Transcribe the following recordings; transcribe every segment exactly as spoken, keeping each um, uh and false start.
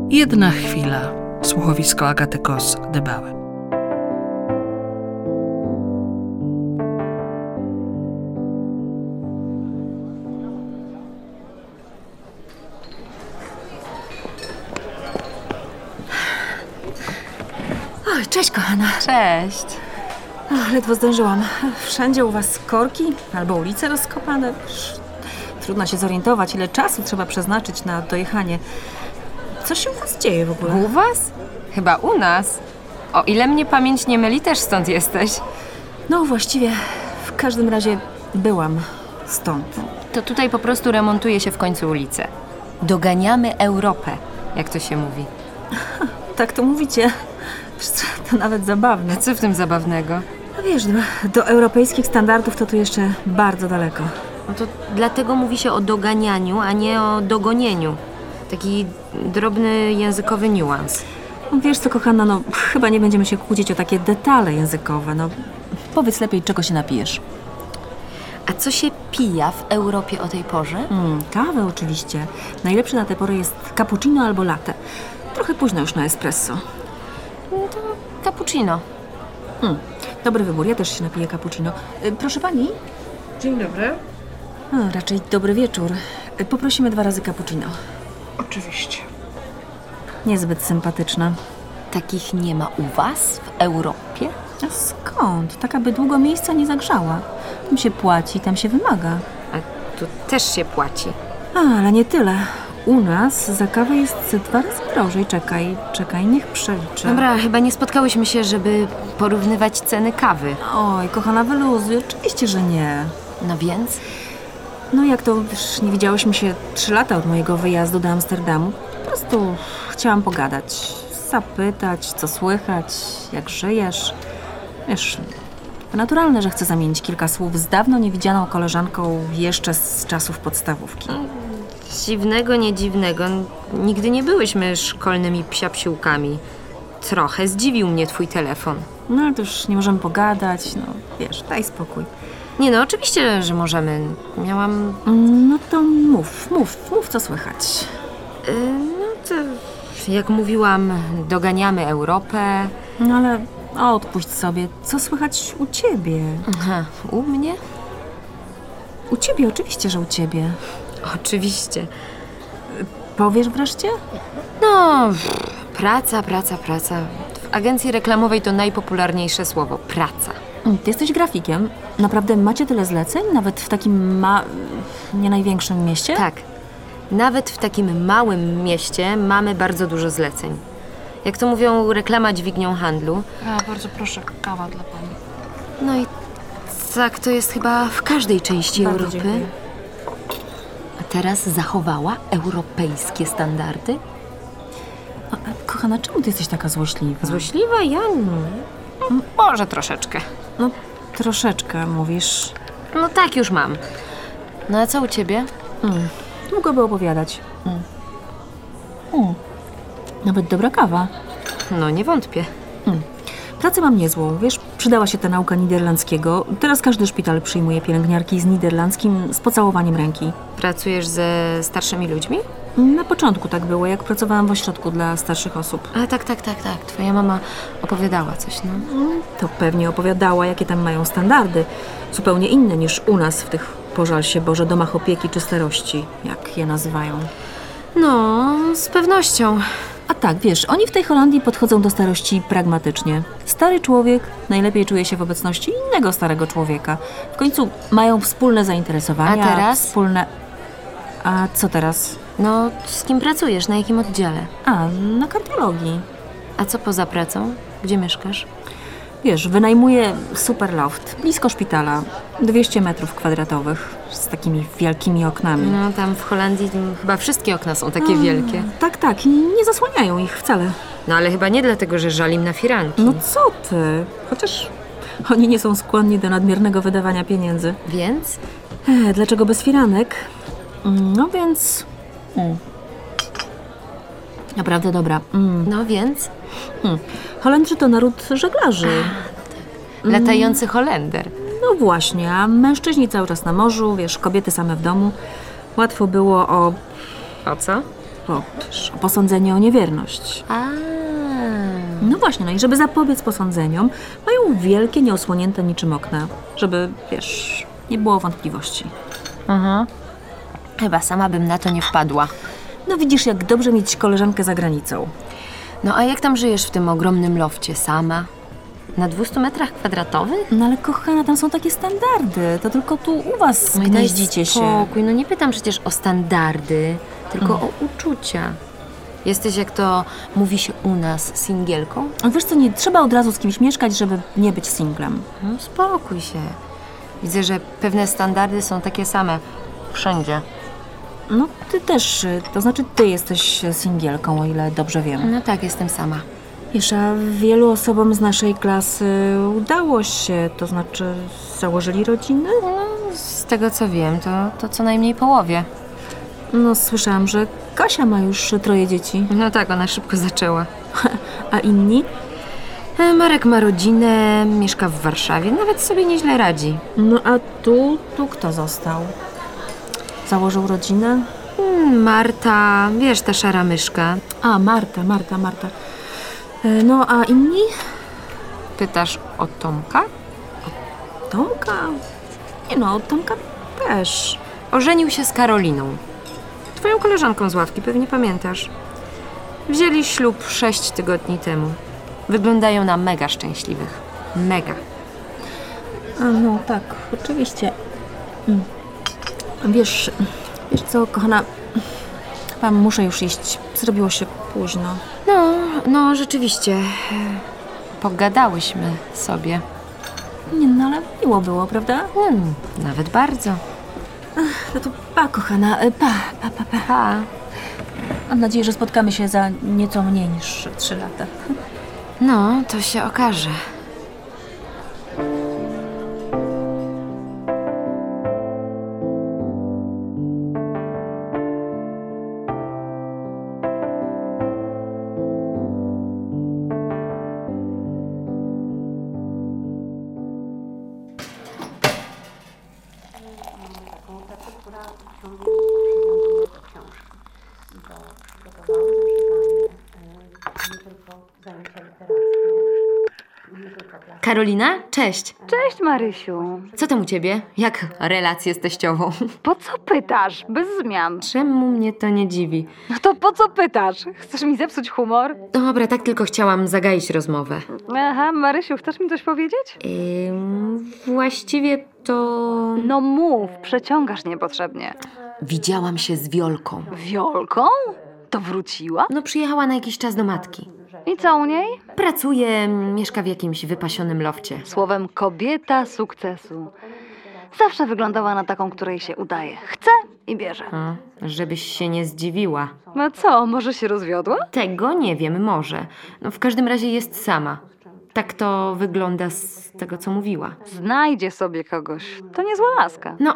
Jedna chwila. Słuchowisko Agaty Kos-Dybałe. Oj, cześć kochana. Cześć. Ach, ledwo zdążyłam. Wszędzie u was korki albo ulice rozkopane. Trudno się zorientować, ile czasu trzeba przeznaczyć na dojechanie. Co się u was dzieje w ogóle? U was? Chyba u nas. O ile mnie pamięć nie myli, też stąd jesteś. No właściwie w każdym razie byłam stąd. To tutaj po prostu remontuje się w końcu ulicę. Doganiamy Europę, jak to się mówi. Tak to mówicie. To nawet zabawne. Co w tym zabawnego? No wiesz, do, do europejskich standardów to tu jeszcze bardzo daleko. No to dlatego mówi się o doganianiu, a nie o dogonieniu. Taki drobny językowy niuans. No wiesz co, kochana, no chyba nie będziemy się kłócić o takie detale językowe. No powiedz lepiej, czego się napijesz. A co się pija w Europie o tej porze? Mm, kawę oczywiście. Najlepsze na tę porę jest cappuccino albo latte. Trochę późno już na espresso. No to cappuccino. Hmm, dobry wybór, ja też się napiję cappuccino. Y, proszę pani? Dzień dobry. A, raczej dobry wieczór. Y, poprosimy dwa razy cappuccino. Oczywiście. Niezbyt sympatyczna. Takich nie ma u was w Europie? A skąd? Tak, by długo miejsca nie zagrzała. Tam się płaci, tam się wymaga. A tu też się płaci. A, ale nie tyle. U nas za kawę jest ze dwa razy drożej. Czekaj, czekaj, niech przeliczę. Dobra, chyba nie spotkałyśmy się, żeby porównywać ceny kawy. Oj, kochana, wyluzuj. Oczywiście, że nie. No więc? No jak to, wiesz, nie widziałyśmy się trzy lata od mojego wyjazdu do Amsterdamu. Po prostu chciałam pogadać, zapytać, co słychać, jak żyjesz. Wiesz, to naturalne, że chcę zamienić kilka słów z dawno niewidzianą koleżanką jeszcze z czasów podstawówki. Dziwnego, nie dziwnego. Nigdy nie byłyśmy szkolnymi psiapsiłkami. Trochę zdziwił mnie twój telefon. No ale to już nie możemy pogadać, no wiesz, daj spokój. Nie no, oczywiście, że możemy. Miałam... No to mów, mów, mów co słychać. Yy, no to jak mówiłam, doganiamy Europę. No ale odpuść sobie, co słychać u ciebie? Aha, u mnie? U ciebie, oczywiście, że u ciebie. Oczywiście. Powiesz wreszcie? No, praca, praca, praca. W agencji reklamowej to najpopularniejsze słowo. Praca. Ty jesteś grafikiem. Naprawdę macie tyle zleceń? Nawet w takim ma... nie największym mieście? Tak. Nawet w takim małym mieście mamy bardzo dużo zleceń. Jak to mówią, reklama dźwignią handlu. A, bardzo proszę, kawa dla pani. No i tak to jest chyba w każdej części Bardzo Europy. dziękuję. A teraz zachowała europejskie standardy? A, a, kochana, czemu ty jesteś taka złośliwa? Złośliwa? Ja nie. Może troszeczkę. No, troszeczkę, mówisz. No tak już mam. No a co u ciebie? Mm. Długo by opowiadać. Mm. Mm. Nawet dobra kawa. No nie wątpię. Mm. Pracę mam niezłą, wiesz, przydała się ta nauka niderlandzkiego. Teraz każdy szpital przyjmuje pielęgniarki z niderlandzkim z pocałowaniem ręki. Pracujesz ze starszymi ludźmi? Na początku tak było, jak pracowałam w ośrodku dla starszych osób. A tak, tak, tak, tak. Twoja mama opowiadała coś, no. To pewnie opowiadała, jakie tam mają standardy. Zupełnie inne niż u nas w tych, pożal się Boże, domach opieki czy starości, jak je nazywają. No, z pewnością. A tak, wiesz, oni w tej Holandii podchodzą do starości pragmatycznie. Stary człowiek najlepiej czuje się w obecności innego starego człowieka. W końcu mają wspólne zainteresowania. A teraz? Wspólne... A co teraz? No, z kim pracujesz? Na jakim oddziale? A, na kardiologii. A co poza pracą? Gdzie mieszkasz? Wiesz, wynajmuję super loft, blisko szpitala, dwieście metrów kwadratowych, z takimi wielkimi oknami. No, tam w Holandii m, chyba wszystkie okna są takie wielkie. Tak, tak, i nie zasłaniają ich wcale. No, ale chyba nie dlatego, że żal im na firanki. No co ty? Chociaż oni nie są skłonni do nadmiernego wydawania pieniędzy. Więc? E, dlaczego bez firanek? No więc... Mm. Naprawdę dobra. Mm. No więc? Hmm. Holendrzy to naród żeglarzy. Latający Holender. No właśnie, a mężczyźni cały czas na morzu, wiesz, kobiety same w domu. Łatwo było o... O co? o, wiesz, o posądzenie o niewierność. A. No właśnie, no i żeby zapobiec posądzeniom, mają wielkie, nieosłonięte niczym okna, żeby, wiesz, nie było wątpliwości. Mhm. Chyba sama bym na to nie wpadła. No widzisz, jak dobrze mieć koleżankę za granicą. No a jak tam żyjesz w tym ogromnym lofcie sama? Na dwustu metrach kwadratowych? No ale kochana, tam są takie standardy, to tylko tu u was No i daj gnieździcie się. spokój, no nie pytam przecież o standardy, tylko o uczucia. Jesteś, jak to mówi się u nas, singielką? Wiesz co, nie trzeba od razu z kimś mieszkać, żeby nie być singlem. No spokój się. Widzę, że pewne standardy są takie same wszędzie. No ty też, y, to znaczy ty jesteś singielką, o ile dobrze wiem. No tak, jestem sama. Wiesz, a wielu osobom z naszej klasy udało się, to znaczy założyli rodziny? No, z tego co wiem, to, to co najmniej połowie. No słyszałam, że Kasia ma już troje dzieci. No tak, ona szybko zaczęła. A inni? E, Marek ma rodzinę, mieszka w Warszawie, nawet sobie nieźle radzi. No a tu, tu kto został? Założył rodzinę? Hmm, Marta, wiesz, ta szara myszka. A, Marta, Marta, Marta. Y, No a inni? Pytasz o Tomka? Tomka? Nie no, Tomka też. Ożenił się z Karoliną. Twoją koleżanką z ławki, pewnie pamiętasz. Wzięli ślub sześć tygodni temu. Wyglądają na mega szczęśliwych. Mega. A no tak, oczywiście. Mm. Wiesz, wiesz co, kochana, chyba muszę już iść. Zrobiło się późno. No, no rzeczywiście. Pogadałyśmy sobie. Nie no, ale miło było, prawda? Hmm, nawet bardzo. No to pa, kochana, y, pa, pa, pa, pa. Pa. Mam nadzieję, że spotkamy się za nieco mniej niż trzy lata. No, to się okaże. Karolina, cześć. Cześć Marysiu. Co tam u ciebie? Jak relacje z teściową? Po co pytasz? Bez zmian. Czemu mnie to nie dziwi? No to po co pytasz? Chcesz mi zepsuć humor? Dobra, tak tylko chciałam zagaić rozmowę. Aha, Marysiu, chcesz mi coś powiedzieć? Ym, właściwie to... No mów, przeciągasz niepotrzebnie. Widziałam się z Wiolką. Wiolką? To wróciła? No przyjechała na jakiś czas do matki. I co u niej? Pracuje, mieszka w jakimś wypasionym lofcie. Słowem kobieta sukcesu. Zawsze wyglądała na taką, której się udaje. Chce i bierze. A, żebyś się nie zdziwiła. No co, może się rozwiodła? Tego nie wiem, może. No w każdym razie jest sama. Tak to wygląda z tego, co mówiła. Znajdzie sobie kogoś. To niezła laska. No,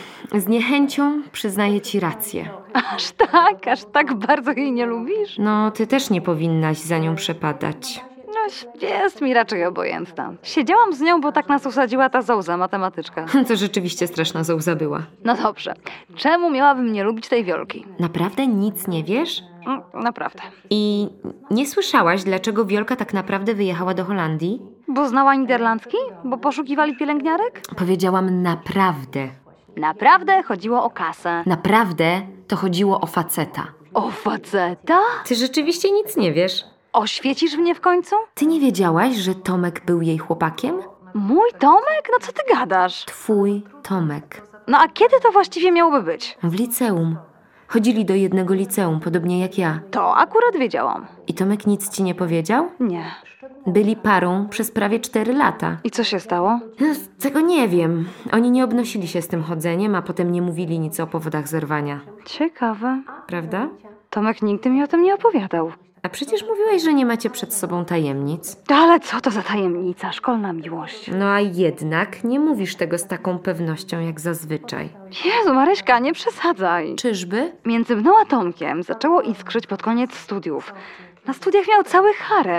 z niechęcią przyznaję ci rację. Aż tak, aż tak bardzo jej nie lubisz? No, ty też nie powinnaś za nią przepadać. No, jest mi raczej obojętna. Siedziałam z nią, bo tak nas usadziła ta Zouza, matematyczka. To rzeczywiście straszna zołza była. No dobrze. Czemu miałabym nie lubić tej Wiolki? Naprawdę nic nie wiesz? Mm, Naprawdę. I nie słyszałaś, dlaczego Wiolka tak naprawdę wyjechała do Holandii? Bo znała niderlandzki? Bo poszukiwali pielęgniarek? Powiedziałam naprawdę. Naprawdę chodziło o kasę. Naprawdę to chodziło o faceta. O faceta? Ty rzeczywiście nic nie wiesz? Oświecisz mnie w końcu? Ty nie wiedziałaś, że Tomek był jej chłopakiem? Mój Tomek? No co ty gadasz? Twój Tomek. No a kiedy to właściwie miałoby być? W liceum. Chodzili do jednego liceum, podobnie jak ja. To akurat wiedziałam. I Tomek nic ci nie powiedział? Nie. Byli parą przez prawie cztery lata. I co się stało? No, tego nie wiem. Oni nie obnosili się z tym chodzeniem, a potem nie mówili nic o powodach zerwania. Ciekawe. Prawda? Tomek nigdy mi o tym nie opowiadał. A przecież mówiłaś, że nie macie przed sobą tajemnic. Ale co to za tajemnica? Szkolna miłość. No a jednak nie mówisz tego z taką pewnością jak zazwyczaj. Jezu, Maryśka, nie przesadzaj. Czyżby? Między mną a Tomkiem zaczęło iskrzyć pod koniec studiów. Na studiach miał cały harem.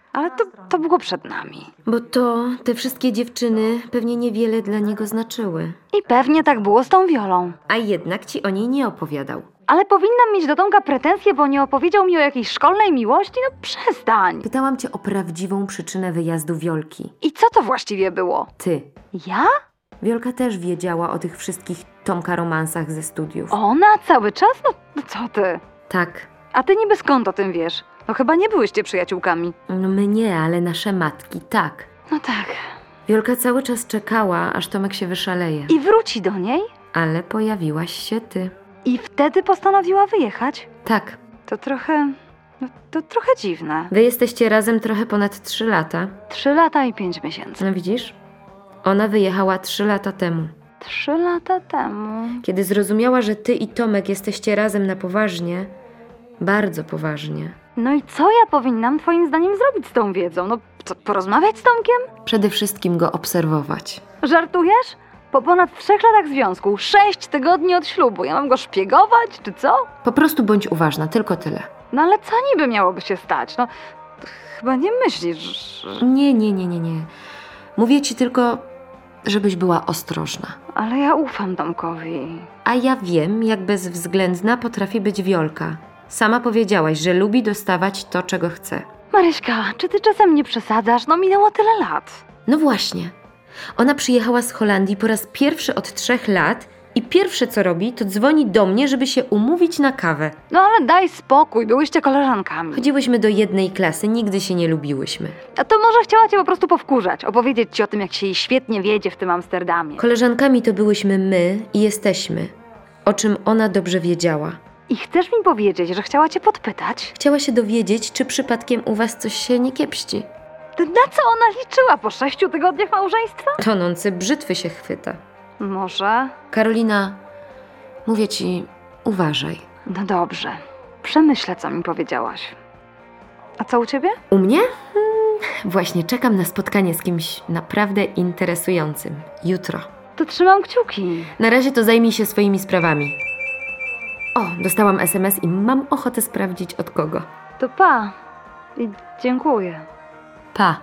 Ale to, to było przed nami. Bo to, te wszystkie dziewczyny pewnie niewiele dla niego znaczyły. I pewnie tak było z tą Wiolą. A jednak ci o niej nie opowiadał. Ale powinnam mieć do Tomka pretensje, bo nie opowiedział mi o jakiejś szkolnej miłości? No przestań. Pytałam cię o prawdziwą przyczynę wyjazdu Wiolki. I co to właściwie było? Ty. Ja? Wiolka też wiedziała o tych wszystkich Tomka romansach ze studiów. Ona cały czas? No, no co ty? Tak. A ty niby skąd o tym wiesz? No chyba nie byłyście przyjaciółkami. No my nie, ale nasze matki tak. No tak. Wiolka cały czas czekała, aż Tomek się wyszaleje. I wróci do niej? Ale pojawiłaś się ty. I wtedy postanowiła wyjechać? Tak. To trochę... No, to trochę dziwne. Wy jesteście razem trochę ponad trzy lata. Trzy lata i pięć miesięcy. No widzisz? Ona wyjechała trzy lata temu. Trzy lata temu. Kiedy zrozumiała, że ty i Tomek jesteście razem na poważnie, bardzo poważnie. No i co ja powinnam twoim zdaniem zrobić z tą wiedzą? No co, porozmawiać z Tomkiem? Przede wszystkim go obserwować. Żartujesz? Po ponad trzech latach związku, sześć tygodni od ślubu, ja mam go szpiegować, czy co? Po prostu bądź uważna, tylko tyle. No ale co niby miałoby się stać? No, chyba nie myślisz, że... Nie, nie, nie, nie, nie. Mówię ci tylko, żebyś była ostrożna. Ale ja ufam Tomkowi. A ja wiem, jak bezwzględna potrafi być Wiolka. Sama powiedziałaś, że lubi dostawać to, czego chce. Maryśka, czy ty czasem nie przesadzasz? No minęło tyle lat. No właśnie. Ona przyjechała z Holandii po raz pierwszy od trzech lat i pierwsze co robi, to dzwoni do mnie, żeby się umówić na kawę. No ale daj spokój, byłyście koleżankami. Chodziłyśmy do jednej klasy, nigdy się nie lubiłyśmy. A to może chciała cię po prostu powkurzać, opowiedzieć ci o tym, jak się jej świetnie wiedzie w tym Amsterdamie. Koleżankami to byłyśmy my i jesteśmy, o czym ona dobrze wiedziała. I chcesz mi powiedzieć, że chciała cię podpytać? Chciała się dowiedzieć, czy przypadkiem u was coś się nie kiepści. To na co ona liczyła po sześciu tygodniach małżeństwa? Tonący brzytwy się chwyta. Może. Karolina, mówię ci, uważaj. No dobrze. Przemyślę, co mi powiedziałaś. A co u ciebie? U mnie? Hmm, właśnie czekam na spotkanie z kimś naprawdę interesującym. Jutro. To trzymam kciuki. Na razie to zajmij się swoimi sprawami. O, dostałam es em es i mam ochotę sprawdzić od kogo. To pa. I dziękuję. Pa.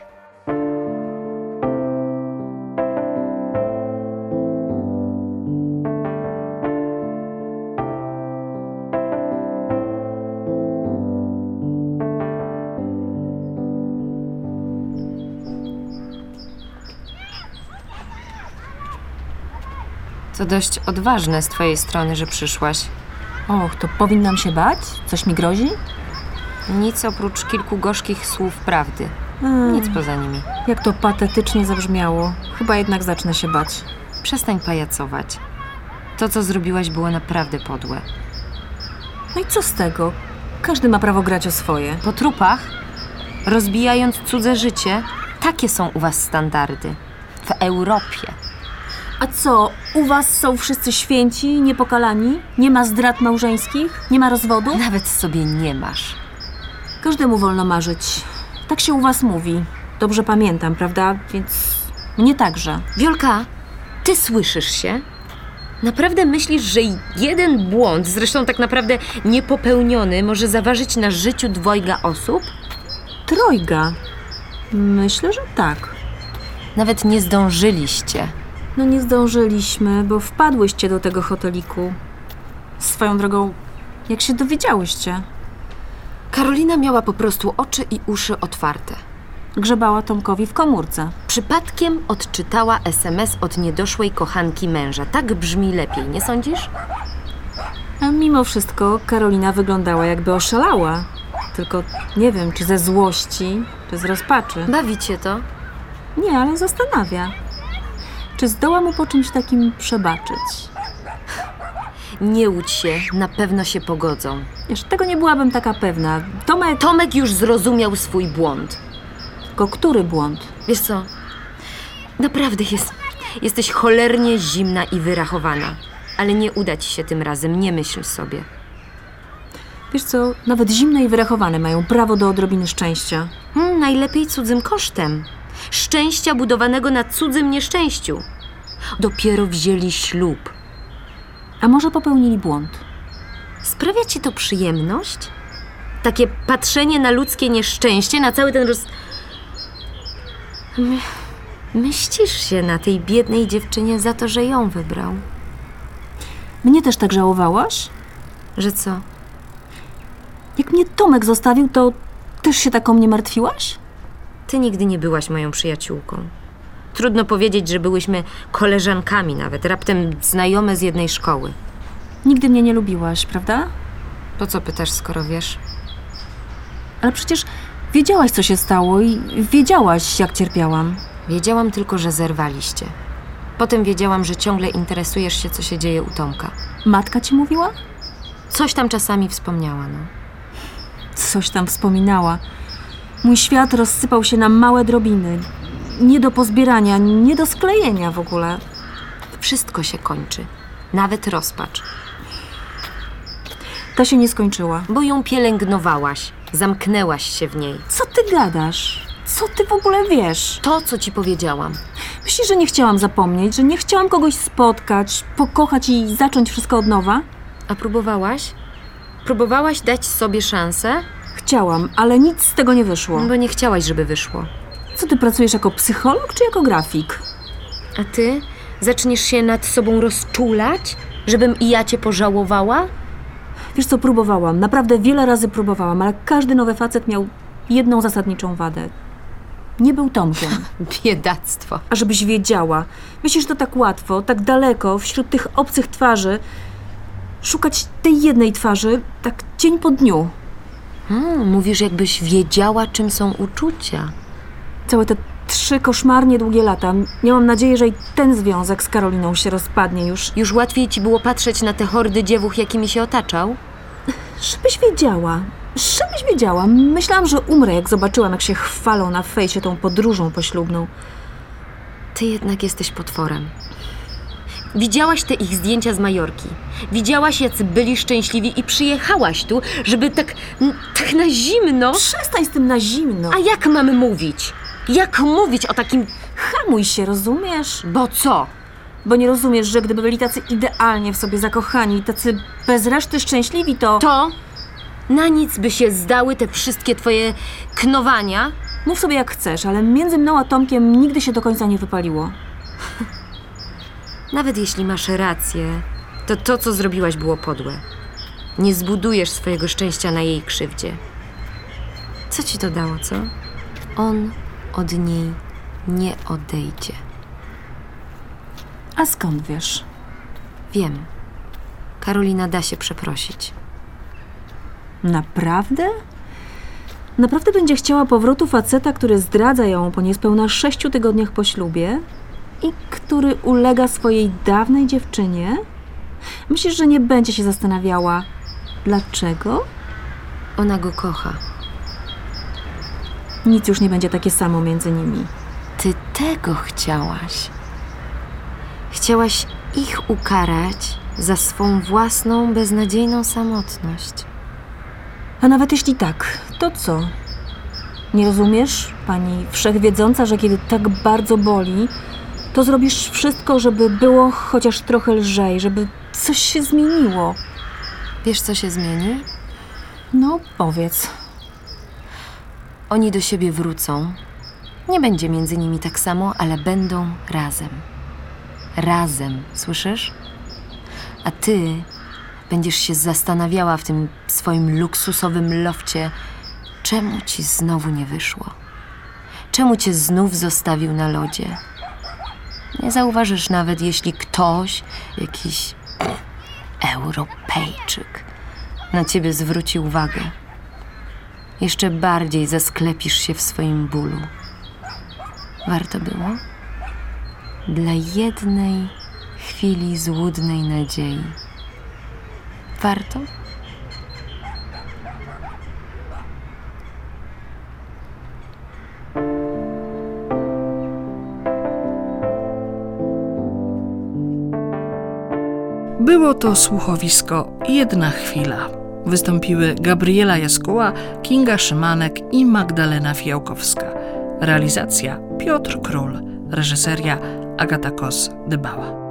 To dość odważne z twojej strony, że przyszłaś. Och, to powinnam się bać? Coś mi grozi? Nic oprócz kilku gorzkich słów prawdy. Hmm, Nic poza nimi. Jak to patetycznie zabrzmiało. Chyba jednak zacznę się bać. Przestań pajacować. To, co zrobiłaś, było naprawdę podłe. No i co z tego? Każdy ma prawo grać o swoje. Po trupach, rozbijając cudze życie, takie są u was standardy. W Europie. A co, u was są wszyscy święci, niepokalani? Nie ma zdrad małżeńskich? Nie ma rozwodu? Nawet sobie nie masz. Każdemu wolno marzyć. Tak się u was mówi. Dobrze pamiętam, prawda? Więc mnie także. Wiolka, ty słyszysz się? Naprawdę myślisz, że jeden błąd, zresztą tak naprawdę niepopełniony, może zaważyć na życiu dwojga osób? Trojga. Myślę, że tak. Nawet nie zdążyliście. No nie zdążyliśmy, bo wpadłyście do tego hoteliku. Swoją drogą, jak się dowiedziałyście? Karolina miała po prostu oczy i uszy otwarte. Grzebała Tomkowi w komórce. Przypadkiem odczytała es em es od niedoszłej kochanki męża. Tak brzmi lepiej, nie sądzisz? A mimo wszystko Karolina wyglądała, jakby oszalała. Tylko nie wiem, czy ze złości, czy z rozpaczy. Bawi cię to? Nie, ale zastanawia. Czy zdoła mu po czymś takim przebaczyć? Nie łudź się, na pewno się pogodzą. Wiesz, tego nie byłabym taka pewna. Tomek... Tomek już zrozumiał swój błąd. Tylko który błąd? Wiesz co? Naprawdę jest, jesteś cholernie zimna i wyrachowana. Ale nie uda ci się tym razem, nie myśl sobie. Wiesz co, nawet zimne i wyrachowane mają prawo do odrobiny szczęścia. Hmm, najlepiej cudzym kosztem. Szczęścia budowanego na cudzym nieszczęściu. Dopiero wzięli ślub. A może popełnili błąd? Sprawia ci to przyjemność? takie patrzenie na ludzkie nieszczęście, na cały ten roz... My... Myślisz się na tej biednej dziewczynie za to, że ją wybrał. Mnie też tak żałowałaś? Że co? Jak mnie Tomek zostawił, to też się tak o mnie martwiłaś? Ty nigdy nie byłaś moją przyjaciółką. Trudno powiedzieć, że byłyśmy koleżankami nawet, raptem znajome z jednej szkoły. Nigdy mnie nie lubiłaś, prawda? Po co pytasz, skoro wiesz? Ale przecież wiedziałaś, co się stało i wiedziałaś, jak cierpiałam. Wiedziałam tylko, że zerwaliście. Potem wiedziałam, że ciągle interesujesz się, co się dzieje u Tomka. Matka ci mówiła? Coś tam czasami wspomniała, no. Coś tam wspominała. Mój świat rozsypał się na małe drobiny. Nie do pozbierania, nie do sklejenia w ogóle. Wszystko się kończy. Nawet rozpacz. Ta się nie skończyła. Bo ją pielęgnowałaś. Zamknęłaś się w niej. Co ty gadasz? Co ty w ogóle wiesz? To, co ci powiedziałam. Myślisz, że nie chciałam zapomnieć, że nie chciałam kogoś spotkać, pokochać i zacząć wszystko od nowa? A próbowałaś? Próbowałaś dać sobie szansę? Chciałam, ale nic z tego nie wyszło. Bo nie chciałaś, żeby wyszło. Co, ty pracujesz jako psycholog czy jako grafik? A ty? Zaczniesz się nad sobą rozczulać? Żebym i ja cię pożałowała? Wiesz co, próbowałam. Naprawdę wiele razy próbowałam, ale każdy nowy facet miał jedną zasadniczą wadę. Nie był Tomkiem. Biedactwo. A żebyś wiedziała, myślisz, że to tak łatwo, tak daleko, wśród tych obcych twarzy, szukać tej jednej twarzy, tak dzień po dniu. Hmm, mówisz, jakbyś wiedziała, czym są uczucia. Całe te trzy koszmarnie długie lata. Miałam nadzieję, że i ten związek z Karoliną się rozpadnie już. Już łatwiej ci było patrzeć na te hordy dziewuch, jakimi się otaczał? Żebyś wiedziała, żebyś wiedziała. Myślałam, że umrę, jak zobaczyłam, jak się chwalą na fejsie tą podróżą poślubną. Ty jednak jesteś potworem. Widziałaś te ich zdjęcia z Majorki. Widziałaś, jacy byli szczęśliwi i przyjechałaś tu, żeby tak, tak na zimno... Przestań z tym na zimno. A jak mamy mówić? Jak mówić o takim... Hamuj się, rozumiesz? Bo co? Bo nie rozumiesz, że gdyby byli tacy idealnie w sobie zakochani, tacy bez reszty szczęśliwi, to... To? Na nic by się zdały te wszystkie twoje knowania? Mów sobie jak chcesz, ale między mną a Tomkiem nigdy się do końca nie wypaliło. Nawet jeśli masz rację, to to, co zrobiłaś, było podłe. Nie zbudujesz swojego szczęścia na jej krzywdzie. Co ci to dało, co? On od niej nie odejdzie. A skąd wiesz? Wiem. Karolina da się przeprosić. Naprawdę? Naprawdę będzie chciała powrotu faceta, który zdradza ją po niespełna sześciu tygodniach po ślubie i który ulega swojej dawnej dziewczynie? Myślisz, że nie będzie się zastanawiała, dlaczego? Ona go kocha. Nic już nie będzie takie samo między nimi. Ty tego chciałaś. Chciałaś ich ukarać za swą własną, beznadziejną samotność. A nawet jeśli tak, to co? Nie rozumiesz, pani wszechwiedząca, że kiedy tak bardzo boli, to zrobisz wszystko, żeby było chociaż trochę lżej, żeby coś się zmieniło. Wiesz, co się zmieni? No, powiedz. Oni do siebie wrócą. Nie będzie między nimi tak samo, ale będą razem. Razem, słyszysz? A ty będziesz się zastanawiała w tym swoim luksusowym lofcie, czemu ci znowu nie wyszło? Czemu cię znów zostawił na lodzie? Nie zauważysz nawet, jeśli ktoś, jakiś Europejczyk, na ciebie zwróci uwagę. Jeszcze bardziej zasklepisz się w swoim bólu. Warto było? Dla jednej chwili złudnej nadziei. Warto? Było to słuchowisko Jedna chwila. Wystąpiły Gabriela Jaskuła, Kinga Szymanek i Magdalena Fijałkowska. Realizacja Piotr Król. Reżyseria Agata Kos-Dybała.